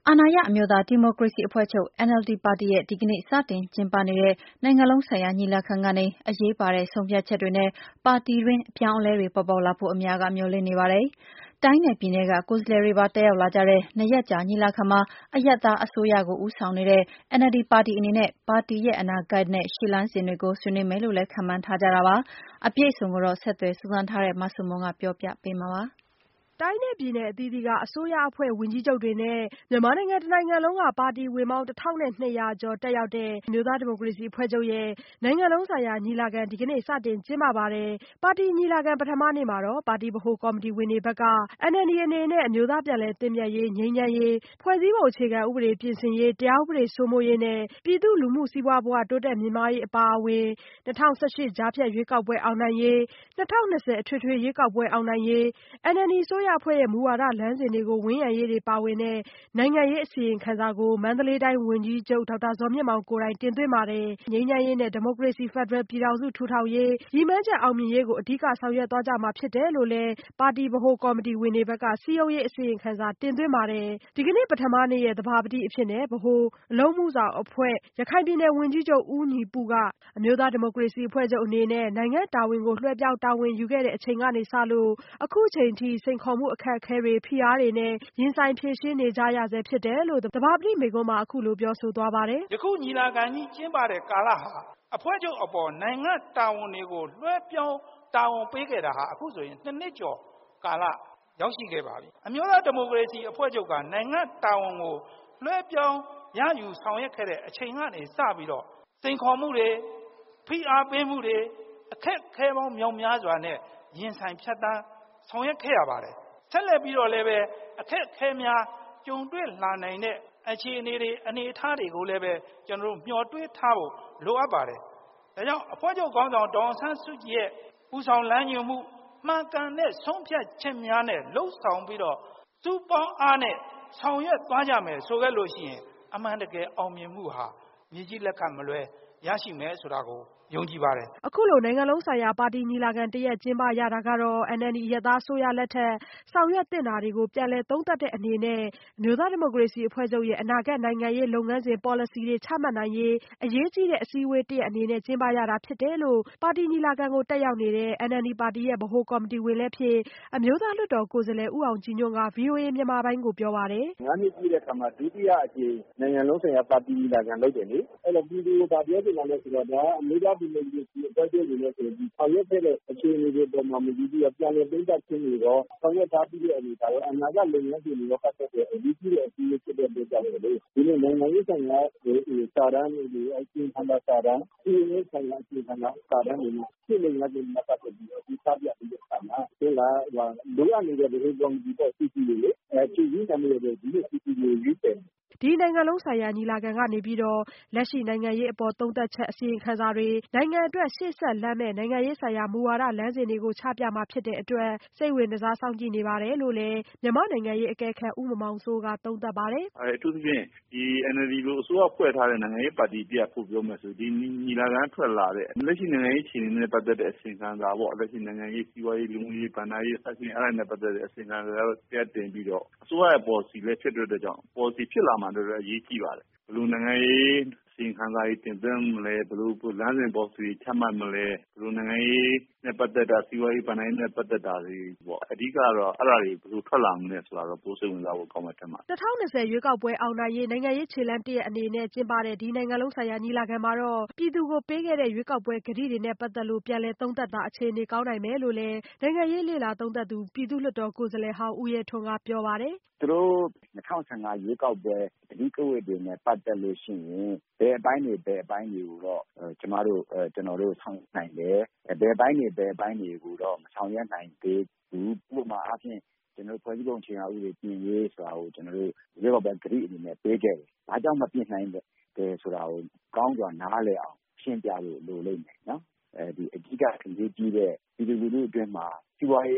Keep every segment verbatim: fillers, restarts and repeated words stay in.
အာဏာရအမျိုးသားဒီမိုကရေစီအဖွဲ့ချုပ် N L D ပါတီရဲ့ဒီကနေ့စတင်ကျင်းပနေတဲ့နိုင်ငံလုံးဆိုင်ရာညီလာခံကနေအရေးပါတဲ့ဆုံးဖြတ်ချက်တွေနဲ့ပါတီတွင်းအပြောင်းအလဲတွေပေါ်ပေါက်လာဖို့အများကမျှော်လင့်နေပါတယ်။တိုင်းနယ်ပြည်နယ်ကကိုယ်စားလှယ်တွေပါတက်ရောက်လာကြတဲ့နှစ်ရက်ကြာညီလာခံမှာအရပ်သားအစိုးရကိုဦးဆောင်နေတဲ့ N L D ပါတီအနေနဲ့ပါတီရဲ့အနာဂတ်နဲ့ရှေ့လန်းစဉ်တွေကိုဆွေးနွေးမယ်လို့လည်းခန့်မှန်းထားကြတာပါ။အပြည့်အစုံကိုတော့ဆက်သွယ်စုစမ်းထားတဲ့မဆုမွန်ကပြောပြပေးမှာပါ။တိုင်းနဲ့ပြည်နယ်အသီးသီးကအစိုးရအဖွဲ့ဝန်ကြီးချုပ်တွေနဲ့မြန်မာနိုင်ငံတနိုင်ငံလုံးကပါတီဝင်ပေါင်းတစ်ထောင်နှစ်ရာကျော်တက်ရောက်တဲ့အမျိုးသားဒီမိုကရေစီအဖွဲ့ချုပ်ရဲ့နိုင်ငံလုံးဆိုင်ရာညီလာခံဒီကနေ့စတင်ကျင်းပပါတယ်။ပါတီညီလာခံပထမနေ့မှာတော့ပါတီဗဟိုကော်မတီဝင်တွေဘက်က N L D အနေနဲ့အမျိုးသားပြန်လည်သင့်မြတ်ရေးငြိမ်းချမ်းရေးဖွဲ့စည်းပုံအခြေခံဥပဒေပြင်ဆင်ရေးတရားဥပဒေစိုးမိုးရေးနဲ့ပြည်သူလူမှုစီးပွားဘဝတိုးတက်မြင့်မားရေးအပါအဝင်၂၀၁၈ကြားဖြတ်ရွေးကောက်ပွဲအောင်နိုင်ရေး၂၀၂၀အထွေထွေရွေးကောက်ပွဲအောင်နိုင်ရေး N L D အစိုးရအဖွဲ့ရဲ့မူဝါဒလမ်းစဉ်တွေကိုဝန်းရံရေးတွေပါဝင်တဲ့နိုင်ငံရေးအစီရင်ခံစာကိုမန္တလေးတိုင်းဝန်ကြီးချုပ်ဒေါက်တာဇော်မြင့်မောင်ကိုယ်တိုင်တင်သွင်းပါတယ်။ငြိမ်းချမ်းရေးနဲ့ဒီမိုကရေစီဖက်ဒရယ်ပြည်ထောင်စုထူထောင်ရေးရည်မှန်းချက်အောင်မြင်ရေးကိုအဓိကဆောင်ရွက်သွားကြမှာဖြစ်တယ်လို့လည်းပါတီဗဟိုကော်မတီဝင်တွေဘက်ကစည်းရုံးရေးအစီရင်ခံစာတင်သွင်းပါတယ်။ဒီကနေ့ပထမနေ့ရဲ့သဘာပတိအဖြစ်နဲ့ဗဟိုအလုပ်မှုဆောင်အဖွဲ့ရခိုင်ပြည်နယ်ဝန်ကြီးချုပ်ဦးညီပုကအမျိုးသားဒီမိုကရေစီအဖွဲ့ချုပ်အနေနဲ့နိုင်ငံတာဝန်ကိုလွှဲပြောင်းတာဝန်ယူခဲ့တဲ့အချိန်ကနေစလို့အခုချိန်ထိစိန်ခေါ်မှုအခက်အခဲတွေဖိအားတွေနဲ့ရင်ဆိုင်ဖြေရှင်းနေကြရဆဲဖြစ်တယ်လို့သဘာပတိမိန့်ခွန်းမှာအခုလိုပြောဆိုသွားပါတယ်။ယခုညီလာခံကြီးကျင်းပတဲ့ကာလဟာအဖွဲ့ချုပ်အပေါ်နိုင်ငံတာဝန်တွေကိုလွှဲပြောင်းတာဝန်ပေးခဲ့တာဟာအခုဆိုရင်နှစ်နှစ်ကျော်ကာလရောက်ရှိခဲ့ပါပြီ။အမျိုးသားဒီမိုကရေစီအဖွဲ့ချုပ်ကနိုင်ငံတာဝန်ကိုလွှဲပြောင်းရယူဆောင်ရွက်ခဲ့တဲ့အချိန်ကနေစပြီးတော့စိန်ခေါ်မှုတွေဖိအားပေးမှုတွေအခက်ခဲပေါင်းမြောက်များစွာနဲ့ရင်ဆိုင်ဖြတ်တန်းဆောင်ရွက်ခဲ့ရပါတယ်။ဆက်လက်ပြီးတော့လည်းပဲအခက်ခဲများကြုံတွေ့လာနိုင်တဲ့အခြေအနေတွေအနေအထားတွေကိုလည်းပဲကျွန်တော်တို့မျှော်တွေးထားဖို့လိုအပ်ပါတယ်။ဒါကြောင့်အဖွဲ့ချုပ်ခေါင်းဆောင်ဒေါ်အောင်ဆန်းစုကြည်ရဲ့ဦးဆောင်လမ်းညွှန်မှုမှန်ကန်တဲ့ဆုံးဖြတ်ချက်များနဲ့လှုပ်ဆောင်ပြီးတော့စုပေါင်းအားနဲ့ဆောင်ရွက်သွားကြမယ်ဆိုခဲ့လို့ရှိရင်အမှန်တကယ်အောင်မြင်မှုဟာမြေကြီးလက်ခတ်မလွဲရရှိမယ်ဆိုတာကိုယုံကြည်ပါတယ်။အခုလိုနိုင်ငံလုံးဆိုင်ရာပါတီညီလာခံတရက်ကျင်းပရတာကတော့ N L D အရပ်သားအစိုးရလက်ထက်ဆောင်ရွက်သင့်တာတွေကိုပြန်လည်သုံးသပ်တဲ့အနေနဲ့အမျိုးသားဒီမိုကရေစီအဖွဲ့ချုပ်ရဲ့အနာဂတ်နိုင်ငံရေးလုပ်ငန်းစဉ် policy တွေချမှတ်နိုင်ရေးအရေးကြီးတဲ့အစည်းအဝေးတရက်အနေနဲ့ကျင်းပရတာဖြစ်တယ်လို့ပါတီညီလာခံကိုတက်ရောက်နေတဲ့ N L D ပါတီရဲ့ဗဟိုကော်မတီဝင်လည်းဖြစ်အမျိုးသားလွှတ်တော်ကိုယ်စားလှယ်ဦးအောင်ကြည်ညွန့်က ဗွီအိုအေမြန်မာပိုင်းကိုပြောပါတယ်။ငါးနှစ်ပြည့်တဲ့အခါမှာဒုတိယအကြိမ်နိုင်ငံလုံးဆိုင်ရာပါတီညီလာခံလုပ်တယ်လေ။အဲ့တော့ပြည်သူကပြောချင်တာလဲဆိုတော့ဒါအမျိုးသားဒီမိုကရေစီအဖွဲ့ချုပ်အနေနဲ့ဆိုပြီးဆောင်ရွက်ခဲ့တဲ့အခြေအနေတွေပေါ်မှာမူတည်ပြီးပြန်လည်သုံးသပ်ခြင်းတွေတော့ဆောင်ရွက်ထားပြီးတဲ့အနေဒါရောအနာဂတ်လုပ်ငန်းစဉ်တွေရောပတ်သက်တဲ့အရေးကြီးတဲ့အစည်းအဝေးဖြစ်တဲ့အတွက်ကြောင့်လေဒီနေ့နိုင်ငံရေးဆိုင်ရာစာတမ်းတွေအကျဉ်းချမ်းသာစာတမ်းဒီနေ့ဆိုင်ရာအကျဉ်းချမ်းသာစာတမ်းတွေဖြစ်နေကြတဲ့မှာပတ်သက်ပြီးဒီစာပြပြီးတဲ့အခါမှာဒီလားလိုအပ်နေတဲ့ဒီကော်မတီပေါ်စီစီတွေလေအဲချီးရမ်းနေတဲ့ဒီလိုစီစီတွေရေးတယ်ဒီနိုင်ငံလုံးဆိုင်ရာညီလာခံကနေပြီးတော့လက်ရှိနိုင်ငံရေးအပေါ်သုံးသပ်ချက်အစီရင်ခံစာတွေနိုင်ငံအတွက်ရှေ့ဆက်လမ်းမဲ့နိုင်ငံရေးဆိုင်ရာမူဝါဒလမ်းစဉ်တွေကိုချပြမှာဖြစ်တဲ့အတွက်စိတ်ဝင်စားစောင့်ကြည့်နေပါတယ်လို့လည်းမြန်မာနိုင်ငံရေးအကဲခတ်ဦးမောင်မောင်စိုးကသုံးသပ်ပါတယ်။အဲအထူးသဖြင့်ဒီ N L D လိုအစိုးရဖွဲ့ထားတဲ့နိုင်ငံရေးပါတီတရားဖို့ပြောမယ်ဆိုဒီညီလာခံထွက်လာတဲ့လက်ရှိနိုင်ငံရေးအခြေအနေနဲ့ပတ်သက်တဲ့အစီရင်ခံစာပေါ့လက်ရှိနိုင်ငံရေးစီးပွားရေးလူမှုရေးဗဏ္ဍာရေးအချင်းအဲ့ဒါနဲ့ပတ်သက်တဲ့အစီရင်ခံစာတွေတင်ပြီးတော့အစိုးရရဲ့ policy လည်းဖြစ်တဲ့အတွက်ကြောင့် policy ဖြစ်လာမှတော့အရေးကြီးပါတယ်ဘယ်လိုနိုင်ငံရေးအစီရင်ခံစာတွေတင်သွင်းမလဲဘယ်လိုလမ်းစဉ် policy ချမှတ်မလဲဘယ်လိုနိုင်ငံရေးနဲ့ပတ်သက်တာစီးပွားရေးဗဏ္ဍာရေးနဲ့ပတ်သက်တာတွေပေါ့အဓိကတော့အဲ့ဒါတွေဘယ်လိုထွက်လာမလဲဆိုတာတော့ပိုစိတ်ဝင်စားဖို့ကောင်းမှထင်ပါတယ်၂၀၂၀ရွေးကောက်ပွဲအောင်နိုင်ရေးနိုင်ငံရေးခြေလှမ်းတရက်အနေနဲ့ကျင်းပတဲ့ဒီနိုင်ငံလုံးဆိုင်ရာညီလာခံမှာတော့ပြည်သူကိုပေးခဲ့တဲ့ရွေးကောက်ပွဲကတိတွေနဲ့ပတ်သက်လို့ပြန်လည်သုံးသပ်တာအခြေအနေကောင်းနိုင်မယ်လို့လည်းနိုင်ငံရေးလေ့လာသုံးသပ်သူပြည်သူ့လွှတ်တော်ကိုယ်စားလှယ်ဟောင်းဦးရဲထွန်းကပြောပါတယ်သူတို့၂၀၁၅ရွေးကောက်ပွဲကတိကဝတ်တွေနဲ့ပတ်သက်လို့ရှိရင်ဘယ်အပိုင်းတွေဘယ်အပိုင်းတွေကိုတော့ကျမတို့ကျွန်တော်တို့ဆောင်နိုင်တယ်ဘယ်အပိုင်းတွေဘယ်အပိုင်းတွေကိုတော့မဆောင်ရွက်နိုင်သေးဘူးဥပမာအားဖြင့်ကျွန်တော်ဖွဲ့စည်းပုံအခြေခံဥပဒေပြင်ရေးဆိုတာကိုကျွန်တော်တို့ရွေးကောက်ပွဲကတိအနေနဲ့ပေးခဲ့တယ်။ဘာကြောင့်မပြင်နိုင်တယ်ဆိုတာကိုကောင်းစွာနားလည်အောင်ရှင်းပြလို့လိုလိမ့်မယ်နော်။အဲဒီအဓိကအရေးကြီးတဲ့ဒီလိုလူတွေအတွင်းမှာစီးပွားရေး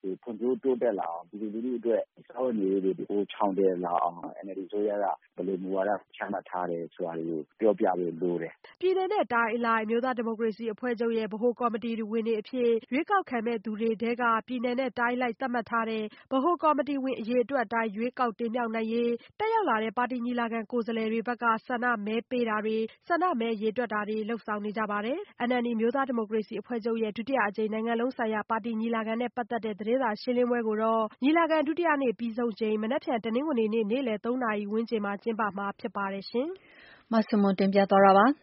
ဖွံ့ဖြိုးတိုးတက်လာအောင်ပြည်သူလူထုအတွက်စာဝတ်နေရေးတွေကိုချောင်တယ်လာအောင် အန်အယ်လ်ဒီ အစိုးရကဘယ်လိုမူဝါဒချမှတ်ထားတယ်ဆိုတာတွေကိုပြောပြဖို့လိုတယ်။ပြည်နယ်နဲ့တိုင်းအလိုက်အမျိုးသားဒီမိုကရေစီအဖွဲ့ချုပ်ရဲ့ဗဟိုကော်မတီဝင်တွေအဖြစ်ရွေးကောက်ခံမဲ့သူတွေထဲကပြည်နယ်နဲ့တိုင်းအလိုက်သတ်မှတ်ထားတဲ့ဗဟိုကော်မတီဝင်အရေအတွက်အတိုင်းရွေးကောက်တင်မြှောက်နိုင်ရေးတက်ရောက်လာတဲ့ပါတီညီလာခံကိုယ်စားလှယ်တွေဘက်ကဆန္ဒမဲပေးတာတွေဆန္ဒမဲရေတွက်တာတွေလုပ်ဆောင်နေကြပါတယ်။ အန်အယ်လ်ဒီ အမျိုးသားဒီမိုကရေစီအဖွဲ့ချုပ်ရဲ့ဒုတိယအကြိမ်နိုင်ငံလုံးဆိုင်ရာပါတီညီလာခံနဲ့ပတ်သက်တဲ့သတင်းစာရှင်းလင်းပွဲကိုတော့ညီလာခံဒုတိယနေ့ပြီးဆုံးချိန်မနက်ဖြန်တနင်္ဂနွေနေ့နေ့လည်သုံးနာရီဝန်းကျင်မှာကျင်းပမှာဖြစ်ပါတယ်ရှင်။မဆုမွန်တင်ပြသွားတာပါ။